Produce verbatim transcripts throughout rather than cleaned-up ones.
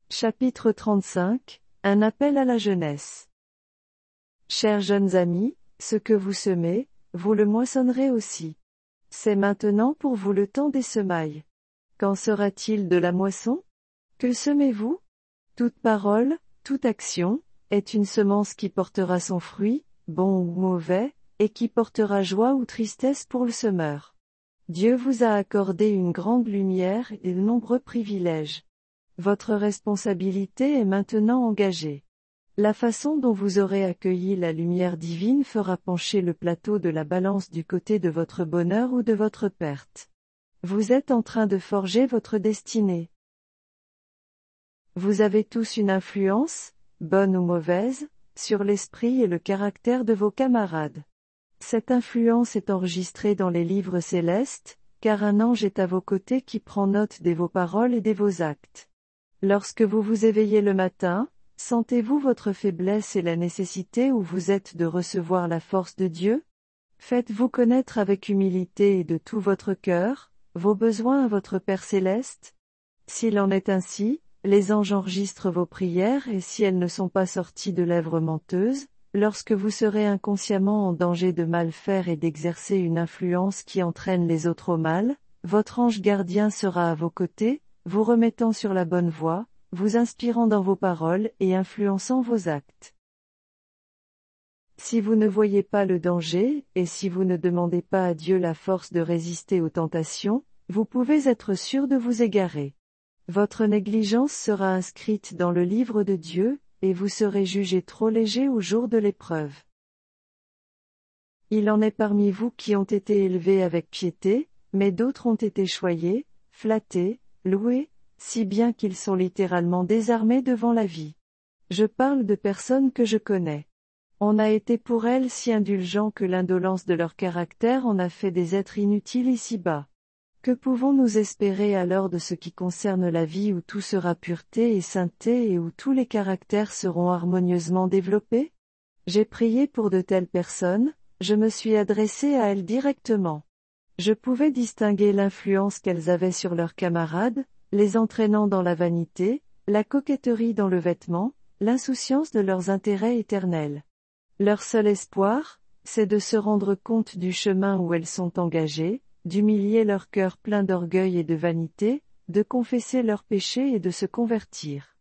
Chapitre trente-cinq, un appel à la jeunesse. Chers jeunes amis, ce que vous semez, vous le moissonnerez aussi. C'est maintenant pour vous le temps des semailles. Qu'en sera-t-il de la moisson? Que semez-vous? Toute parole, toute action, est une semence qui portera son fruit, bon ou mauvais, et qui portera joie ou tristesse pour le semeur. Dieu vous a accordé une grande lumière et de nombreux privilèges. Votre responsabilité est maintenant engagée. La façon dont vous aurez accueilli la lumière divine fera pencher le plateau de la balance du côté de votre bonheur ou de votre perte. Vous êtes en train de forger votre destinée. Vous avez tous une influence, bonne ou mauvaise, sur l'esprit et le caractère de vos camarades. Cette influence est enregistrée dans les livres célestes, car un ange est à vos côtés qui prend note de vos paroles et de vos actes. Lorsque vous vous éveillez le matin, sentez-vous votre faiblesse et la nécessité où vous êtes de recevoir la force de Dieu? Faites-vous connaître avec humilité et de tout votre cœur, vos besoins à votre Père céleste? S'il en est ainsi, les anges enregistrent vos prières et si elles ne sont pas sorties de lèvres menteuses, lorsque vous serez inconsciemment en danger de mal faire et d'exercer une influence qui entraîne les autres au mal, votre ange gardien sera à vos côtés, vous remettant sur la bonne voie, vous inspirant dans vos paroles et influençant vos actes. Si vous ne voyez pas le danger, et si vous ne demandez pas à Dieu la force de résister aux tentations, vous pouvez être sûr de vous égarer. Votre négligence sera inscrite dans le livre de Dieu, et vous serez jugé trop léger au jour de l'épreuve. Il en est parmi vous qui ont été élevés avec piété, mais d'autres ont été choyés, flattés, loués, si bien qu'ils sont littéralement désarmés devant la vie. Je parle de personnes que je connais. On a été pour elles si indulgents que l'indolence de leur caractère en a fait des êtres inutiles ici-bas. Que pouvons-nous espérer alors de ce qui concerne la vie où tout sera pureté et sainteté et où tous les caractères seront harmonieusement développés? J'ai prié pour de telles personnes, je me suis adressé à elles directement. Je pouvais distinguer l'influence qu'elles avaient sur leurs camarades, les entraînant dans la vanité, la coquetterie dans le vêtement, l'insouciance de leurs intérêts éternels. Leur seul espoir, c'est de se rendre compte du chemin où elles sont engagées, d'humilier leur cœur plein d'orgueil et de vanité, de confesser leurs péchés et de se convertir.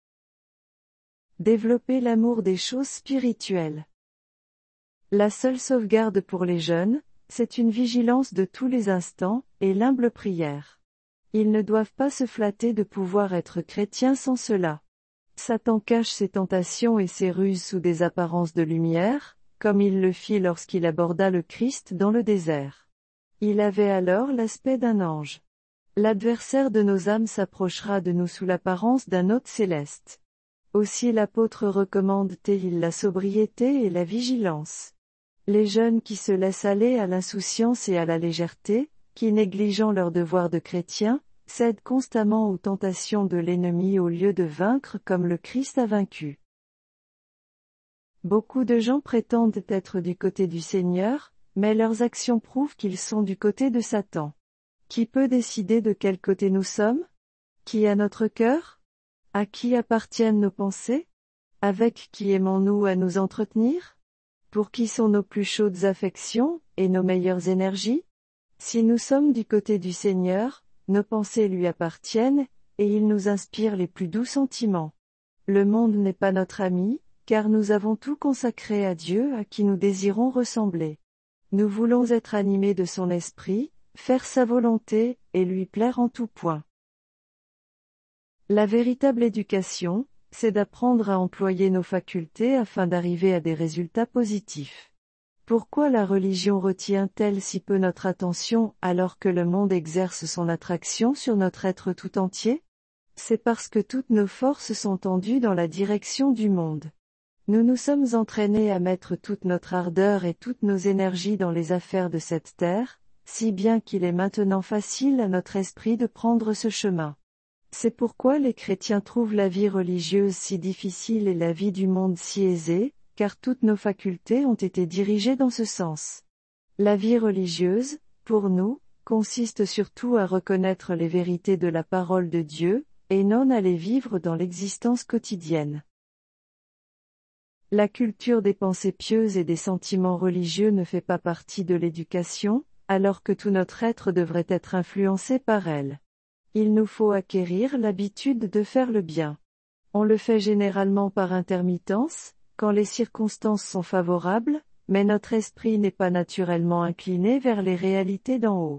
Développer l'amour des choses spirituelles. La seule sauvegarde pour les jeunes, c'est une vigilance de tous les instants, et l'humble prière. Ils ne doivent pas se flatter de pouvoir être chrétiens sans cela. Satan cache ses tentations et ses ruses sous des apparences de lumière, comme il le fit lorsqu'il aborda le Christ dans le désert. Il avait alors l'aspect d'un ange. L'adversaire de nos âmes s'approchera de nous sous l'apparence d'un hôte céleste. Aussi l'apôtre recommande-t-il la sobriété et la vigilance. Les jeunes qui se laissent aller à l'insouciance et à la légèreté, qui négligeant leur devoir de chrétiens, cèdent constamment aux tentations de l'ennemi au lieu de vaincre comme le Christ a vaincu. Beaucoup de gens prétendent être du côté du Seigneur, mais leurs actions prouvent qu'ils sont du côté de Satan. Qui peut décider de quel côté nous sommes? Qui a notre cœur? À qui appartiennent nos pensées? Avec qui aimons-nous à nous entretenir? Pour qui sont nos plus chaudes affections, et nos meilleures énergies? Si nous sommes du côté du Seigneur, nos pensées lui appartiennent, et il nous inspire les plus doux sentiments. Le monde n'est pas notre ami, car nous avons tout consacré à Dieu à qui nous désirons ressembler. Nous voulons être animés de son esprit, faire sa volonté, et lui plaire en tout point. La véritable éducation, c'est d'apprendre à employer nos facultés afin d'arriver à des résultats positifs. Pourquoi la religion retient-elle si peu notre attention alors que le monde exerce son attraction sur notre être tout entier? C'est parce que toutes nos forces sont tendues dans la direction du monde. Nous nous sommes entraînés à mettre toute notre ardeur et toutes nos énergies dans les affaires de cette terre, si bien qu'il est maintenant facile à notre esprit de prendre ce chemin. C'est pourquoi les chrétiens trouvent la vie religieuse si difficile et la vie du monde si aisée, car toutes nos facultés ont été dirigées dans ce sens. La vie religieuse, pour nous, consiste surtout à reconnaître les vérités de la parole de Dieu, et non à les vivre dans l'existence quotidienne. La culture des pensées pieuses et des sentiments religieux ne fait pas partie de l'éducation, alors que tout notre être devrait être influencé par elle. Il nous faut acquérir l'habitude de faire le bien. On le fait généralement par intermittence, quand les circonstances sont favorables, mais notre esprit n'est pas naturellement incliné vers les réalités d'en haut.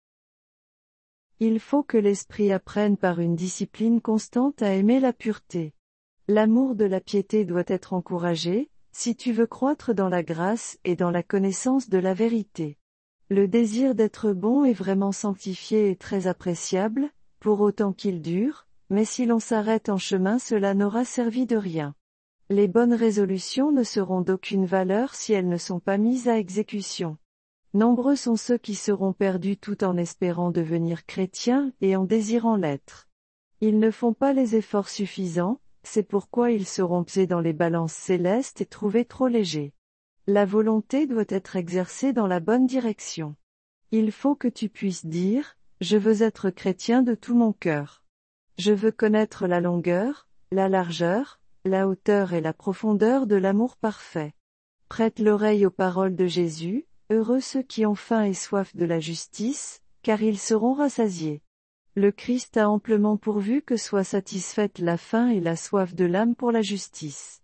Il faut que l'esprit apprenne par une discipline constante à aimer la pureté. L'amour de la piété doit être encouragé, si tu veux croître dans la grâce et dans la connaissance de la vérité. Le désir d'être bon et vraiment sanctifié est très appréciable, pour autant qu'il dure, mais si l'on s'arrête en chemin cela n'aura servi de rien. Les bonnes résolutions ne seront d'aucune valeur si elles ne sont pas mises à exécution. Nombreux sont ceux qui seront perdus tout en espérant devenir chrétiens et en désirant l'être. Ils ne font pas les efforts suffisants, c'est pourquoi ils seront pesés dans les balances célestes et trouvés trop légers. La volonté doit être exercée dans la bonne direction. Il faut que tu puisses dire, je veux être chrétien de tout mon cœur. Je veux connaître la longueur, la largeur, la hauteur et la profondeur de l'amour parfait. Prête l'oreille aux paroles de Jésus, heureux ceux qui ont faim et soif de la justice, car ils seront rassasiés. Le Christ a amplement pourvu que soit satisfaite la faim et la soif de l'âme pour la justice.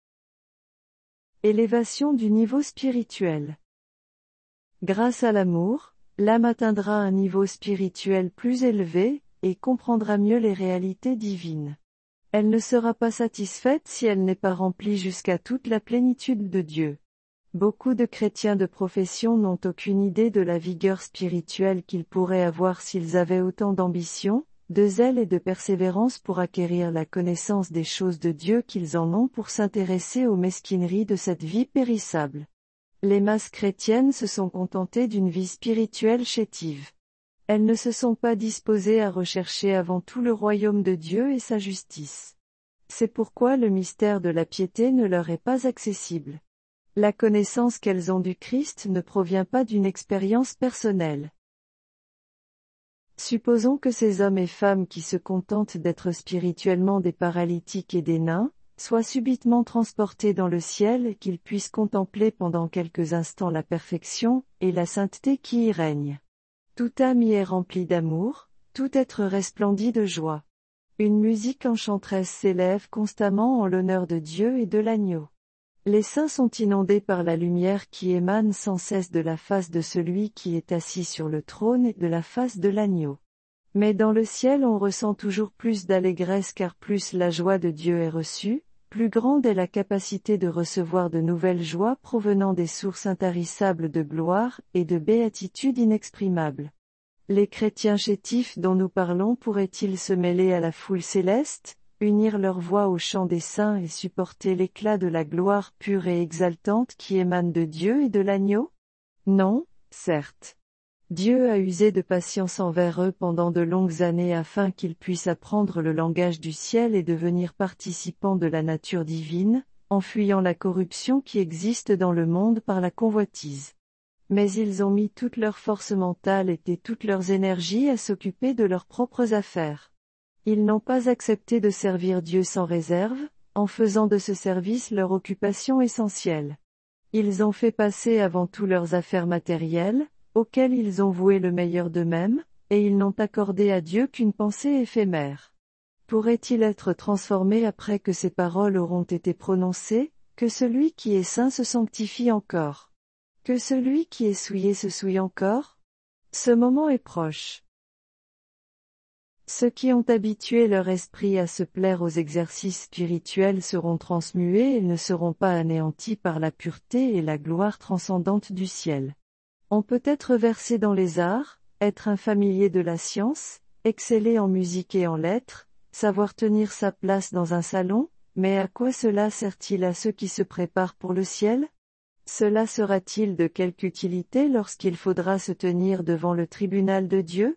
Élévation du niveau spirituel. Grâce à l'amour, l'âme atteindra un niveau spirituel plus élevé, et comprendra mieux les réalités divines. Elle ne sera pas satisfaite si elle n'est pas remplie jusqu'à toute la plénitude de Dieu. Beaucoup de chrétiens de profession n'ont aucune idée de la vigueur spirituelle qu'ils pourraient avoir s'ils avaient autant d'ambition, de zèle et de persévérance pour acquérir la connaissance des choses de Dieu qu'ils en ont pour s'intéresser aux mesquineries de cette vie périssable. Les masses chrétiennes se sont contentées d'une vie spirituelle chétive. Elles ne se sont pas disposées à rechercher avant tout le royaume de Dieu et sa justice. C'est pourquoi le mystère de la piété ne leur est pas accessible. La connaissance qu'elles ont du Christ ne provient pas d'une expérience personnelle. Supposons que ces hommes et femmes qui se contentent d'être spirituellement des paralytiques et des nains, soient subitement transportés dans le ciel et qu'ils puissent contempler pendant quelques instants la perfection et la sainteté qui y règnent. Toute âme y est remplie d'amour, tout être resplendit de joie. Une musique enchanteresse s'élève constamment en l'honneur de Dieu et de l'agneau. Les saints sont inondés par la lumière qui émane sans cesse de la face de celui qui est assis sur le trône et de la face de l'agneau. Mais dans le ciel on ressent toujours plus d'allégresse car plus la joie de Dieu est reçue, plus grande est la capacité de recevoir de nouvelles joies provenant des sources intarissables de gloire et de béatitude inexprimable. Les chrétiens chétifs dont nous parlons pourraient-ils se mêler à la foule céleste, unir leur voix au chant des saints et supporter l'éclat de la gloire pure et exaltante qui émane de Dieu et de l'agneau? Non, certes. Dieu a usé de patience envers eux pendant de longues années afin qu'ils puissent apprendre le langage du ciel et devenir participants de la nature divine, en fuyant la corruption qui existe dans le monde par la convoitise. Mais ils ont mis toute leur force mentale et toutes leurs énergies à s'occuper de leurs propres affaires. Ils n'ont pas accepté de servir Dieu sans réserve, en faisant de ce service leur occupation essentielle. Ils ont fait passer avant tout leurs affaires matérielles, auxquelles ils ont voué le meilleur d'eux-mêmes, et ils n'ont accordé à Dieu qu'une pensée éphémère. Pourrait-il être transformé après que ces paroles auront été prononcées, que celui qui est saint se sanctifie encore? Que celui qui est souillé se souille encore? Ce moment est proche. Ceux qui ont habitué leur esprit à se plaire aux exercices spirituels seront transmués et ne seront pas anéantis par la pureté et la gloire transcendante du ciel. On peut être versé dans les arts, être un familier de la science, exceller en musique et en lettres, savoir tenir sa place dans un salon, mais à quoi cela sert-il à ceux qui se préparent pour le ciel? Cela sera-t-il de quelque utilité lorsqu'il faudra se tenir devant le tribunal de Dieu?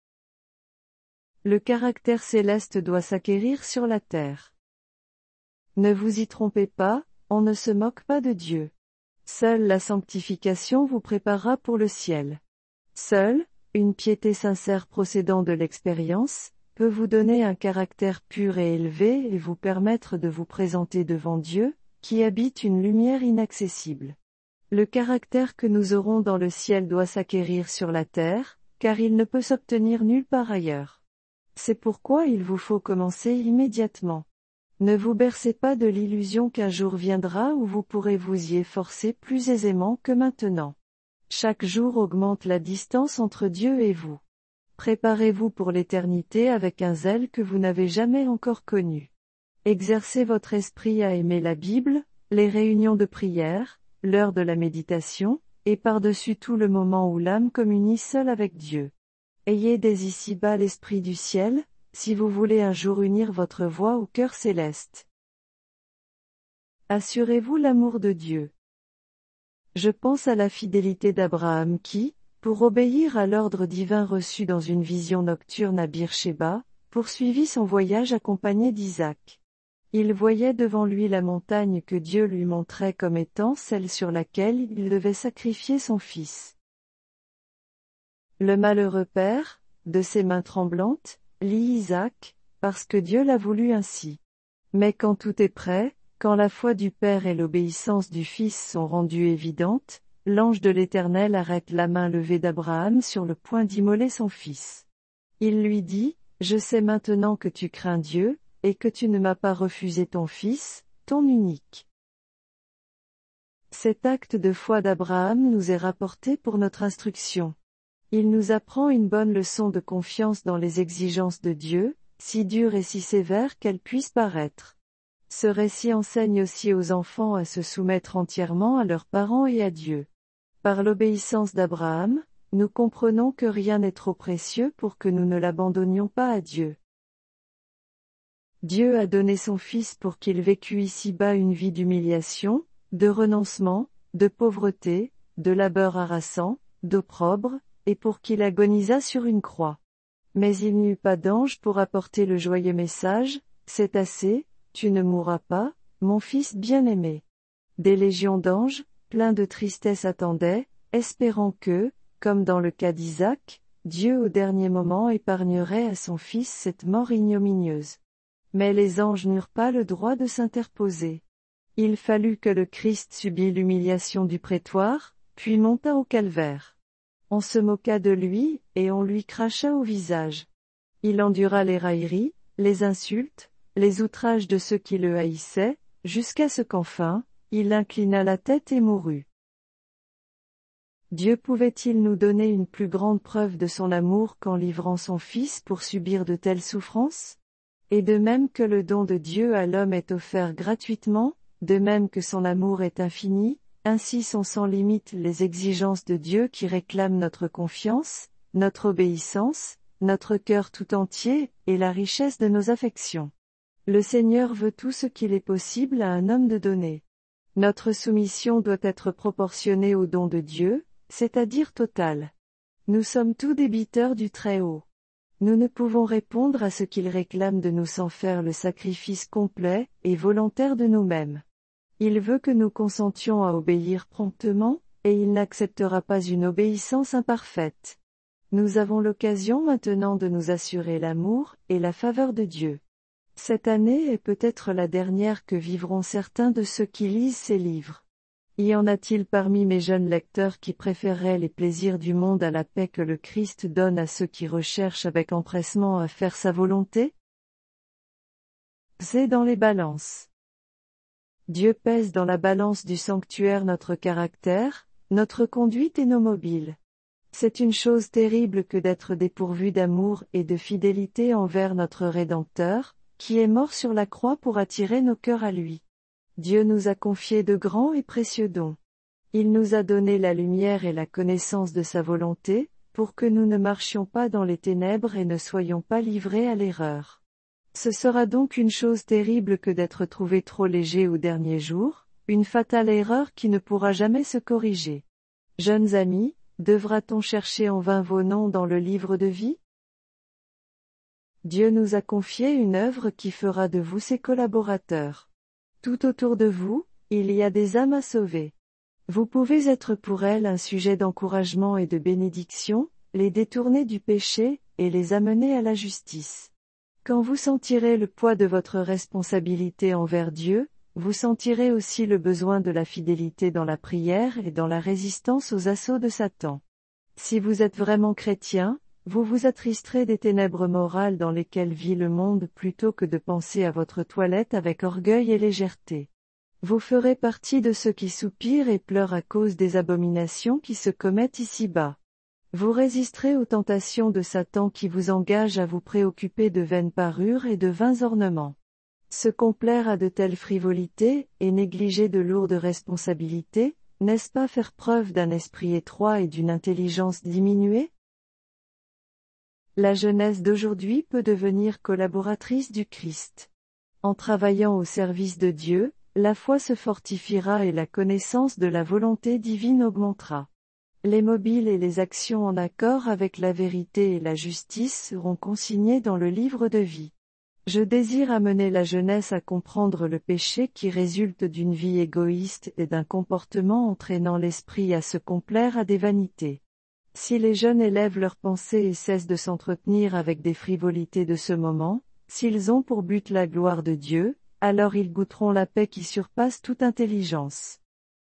Le caractère céleste doit s'acquérir sur la terre. Ne vous y trompez pas, on ne se moque pas de Dieu. Seule la sanctification vous préparera pour le ciel. Seule, une piété sincère procédant de l'expérience, peut vous donner un caractère pur et élevé et vous permettre de vous présenter devant Dieu, qui habite une lumière inaccessible. Le caractère que nous aurons dans le ciel doit s'acquérir sur la terre, car il ne peut s'obtenir nulle part ailleurs. C'est pourquoi il vous faut commencer immédiatement. Ne vous bercez pas de l'illusion qu'un jour viendra où vous pourrez vous y efforcer plus aisément que maintenant. Chaque jour augmente la distance entre Dieu et vous. Préparez-vous pour l'éternité avec un zèle que vous n'avez jamais encore connu. Exercez votre esprit à aimer la Bible, les réunions de prière, l'heure de la méditation, et par-dessus tout le moment où l'âme communie seule avec Dieu. Ayez dès ici-bas l'esprit du ciel, si vous voulez un jour unir votre voix au cœur céleste. Assurez-vous l'amour de Dieu. Je pense à la fidélité d'Abraham qui, pour obéir à l'ordre divin reçu dans une vision nocturne à Beersheba, poursuivit son voyage accompagné d'Isaac. Il voyait devant lui la montagne que Dieu lui montrait comme étant celle sur laquelle il devait sacrifier son fils. Le malheureux père, de ses mains tremblantes, lit Isaac, parce que Dieu l'a voulu ainsi. Mais quand tout est prêt, quand la foi du père et l'obéissance du fils sont rendues évidentes, l'ange de l'Éternel arrête la main levée d'Abraham sur le point d'immoler son fils. Il lui dit, « Je sais maintenant que tu crains Dieu, et que tu ne m'as pas refusé ton fils, ton unique. » Cet acte de foi d'Abraham nous est rapporté pour notre instruction. Il nous apprend une bonne leçon de confiance dans les exigences de Dieu, si dures et si sévères qu'elles puissent paraître. Ce récit enseigne aussi aux enfants à se soumettre entièrement à leurs parents et à Dieu. Par l'obéissance d'Abraham, nous comprenons que rien n'est trop précieux pour que nous ne l'abandonnions pas à Dieu. Dieu a donné son Fils pour qu'il vécût ici-bas une vie d'humiliation, de renoncement, de pauvreté, de labeur harassant, d'opprobre, et pour qu'il agonisât sur une croix. Mais il n'y eut pas d'ange pour apporter le joyeux message, « C'est assez, tu ne mourras pas, mon fils bien-aimé. » Des légions d'anges, pleins de tristesse attendaient, espérant que, comme dans le cas d'Isaac, Dieu au dernier moment épargnerait à son fils cette mort ignominieuse. Mais les anges n'eurent pas le droit de s'interposer. Il fallut que le Christ subît l'humiliation du prétoire, puis monta au calvaire. On se moqua de lui, et on lui cracha au visage. Il endura les railleries, les insultes, les outrages de ceux qui le haïssaient, jusqu'à ce qu'enfin, il inclina la tête et mourut. Dieu pouvait-il nous donner une plus grande preuve de son amour qu'en livrant son Fils pour subir de telles souffrances? Et de même que le don de Dieu à l'homme est offert gratuitement, de même que son amour est infini, ainsi sont sans limite les exigences de Dieu qui réclament notre confiance, notre obéissance, notre cœur tout entier, et la richesse de nos affections. Le Seigneur veut tout ce qu'il est possible à un homme de donner. Notre soumission doit être proportionnée au don de Dieu, c'est-à-dire totale. Nous sommes tous débiteurs du Très-Haut. Nous ne pouvons répondre à ce qu'il réclame de nous sans faire le sacrifice complet et volontaire de nous-mêmes. Il veut que nous consentions à obéir promptement, et il n'acceptera pas une obéissance imparfaite. Nous avons l'occasion maintenant de nous assurer l'amour et la faveur de Dieu. Cette année est peut-être la dernière que vivront certains de ceux qui lisent ces livres. Y en a-t-il parmi mes jeunes lecteurs qui préféreraient les plaisirs du monde à la paix que le Christ donne à ceux qui recherchent avec empressement à faire sa volonté? C'est dans les balances. Dieu pèse dans la balance du sanctuaire notre caractère, notre conduite et nos mobiles. C'est une chose terrible que d'être dépourvu d'amour et de fidélité envers notre Rédempteur, qui est mort sur la croix pour attirer nos cœurs à lui. Dieu nous a confié de grands et précieux dons. Il nous a donné la lumière et la connaissance de sa volonté, pour que nous ne marchions pas dans les ténèbres et ne soyons pas livrés à l'erreur. Ce sera donc une chose terrible que d'être trouvé trop léger au dernier jour, une fatale erreur qui ne pourra jamais se corriger. Jeunes amis, devra-t-on chercher en vain vos noms dans le livre de vie? Dieu nous a confié une œuvre qui fera de vous ses collaborateurs. Tout autour de vous, il y a des âmes à sauver. Vous pouvez être pour elles un sujet d'encouragement et de bénédiction, les détourner du péché, et les amener à la justice. Quand vous sentirez le poids de votre responsabilité envers Dieu, vous sentirez aussi le besoin de la fidélité dans la prière et dans la résistance aux assauts de Satan. Si vous êtes vraiment chrétien, vous vous attristerez des ténèbres morales dans lesquelles vit le monde plutôt que de penser à votre toilette avec orgueil et légèreté. Vous ferez partie de ceux qui soupirent et pleurent à cause des abominations qui se commettent ici-bas. Vous résisterez aux tentations de Satan qui vous engagent à vous préoccuper de vaines parures et de vains ornements. Se complaire à de telles frivolités, et négliger de lourdes responsabilités, n'est-ce pas faire preuve d'un esprit étroit et d'une intelligence diminuée? La jeunesse d'aujourd'hui peut devenir collaboratrice du Christ. En travaillant au service de Dieu, la foi se fortifiera et la connaissance de la volonté divine augmentera. Les mobiles et les actions en accord avec la vérité et la justice seront consignés dans le livre de vie. Je désire amener la jeunesse à comprendre le péché qui résulte d'une vie égoïste et d'un comportement entraînant l'esprit à se complaire à des vanités. Si les jeunes élèvent leurs pensées et cessent de s'entretenir avec des frivolités de ce moment, s'ils ont pour but la gloire de Dieu, alors ils goûteront la paix qui surpasse toute intelligence.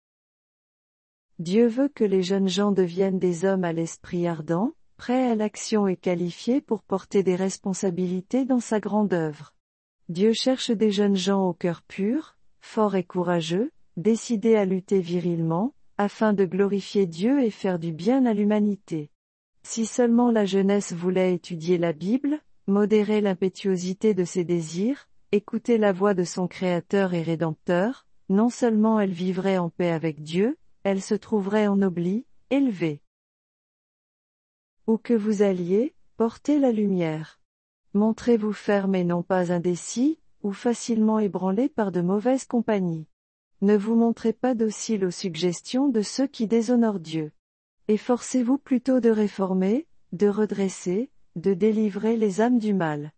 Dieu veut que les jeunes gens deviennent des hommes à l'esprit ardent, prêts à l'action et qualifiés pour porter des responsabilités dans sa grande œuvre. Dieu cherche des jeunes gens au cœur pur, forts et courageux, décidés à lutter virilement, afin de glorifier Dieu et faire du bien à l'humanité. Si seulement la jeunesse voulait étudier la Bible, modérer l'impétuosité de ses désirs, écouter la voix de son Créateur et Rédempteur, non seulement elle vivrait en paix avec Dieu, elle se trouverait ennoblie, élevée. Où que vous alliez, portez la lumière. Montrez-vous ferme et non pas indécis, ou facilement ébranlé par de mauvaises compagnies. Ne vous montrez pas docile aux suggestions de ceux qui déshonorent Dieu. Efforcez-vous plutôt de réformer, de redresser, de délivrer les âmes du mal.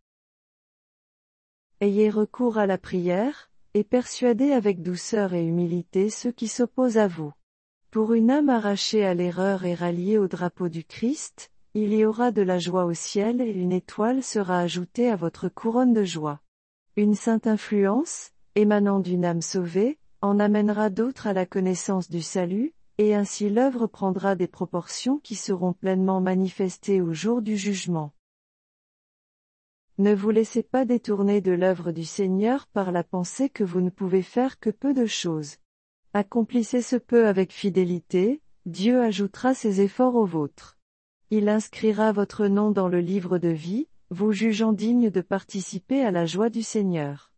Ayez recours à la prière, et persuadez avec douceur et humilité ceux qui s'opposent à vous. Pour une âme arrachée à l'erreur et ralliée au drapeau du Christ, il y aura de la joie au ciel et une étoile sera ajoutée à votre couronne de joie. Une sainte influence, émanant d'une âme sauvée, en amènera d'autres à la connaissance du salut, et ainsi l'œuvre prendra des proportions qui seront pleinement manifestées au jour du jugement. Ne vous laissez pas détourner de l'œuvre du Seigneur par la pensée que vous ne pouvez faire que peu de choses. Accomplissez ce peu avec fidélité, Dieu ajoutera ses efforts aux vôtres. Il inscrira votre nom dans le livre de vie, vous jugeant digne de participer à la joie du Seigneur.